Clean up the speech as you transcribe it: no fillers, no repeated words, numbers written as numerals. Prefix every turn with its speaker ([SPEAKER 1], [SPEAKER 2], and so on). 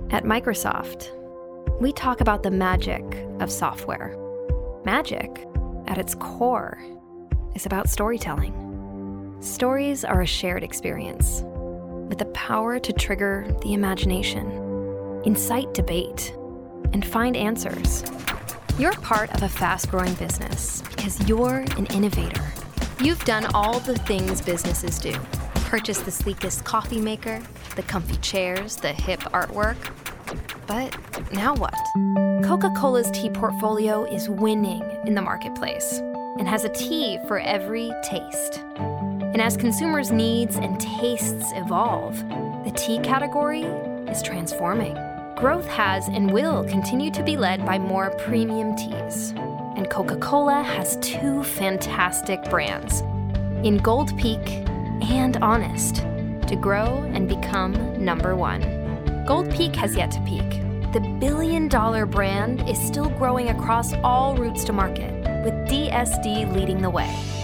[SPEAKER 1] At Microsoft, we talk about the magic of software. Magic, at its core, is about storytelling. Stories are a shared experience with the power to trigger the imagination, incite debate, and find answers. You're part of a fast-growing business because you're an innovator. You've done all the things businesses do. Purchase the sleekest coffee maker, the comfy chairs, the hip artwork. But now what? Coca-Cola's tea portfolio is winning in the marketplace and has a tea for every taste. And as consumers' needs and tastes evolve, the tea category is transforming. Growth has and will continue to be led by more premium teas. And Coca-Cola has two fantastic brands, in Gold Peak and Honest, to grow and become number one. Gold Peak has yet to peak. The billion-dollar brand is still growing across all routes to market, with DSD leading the way.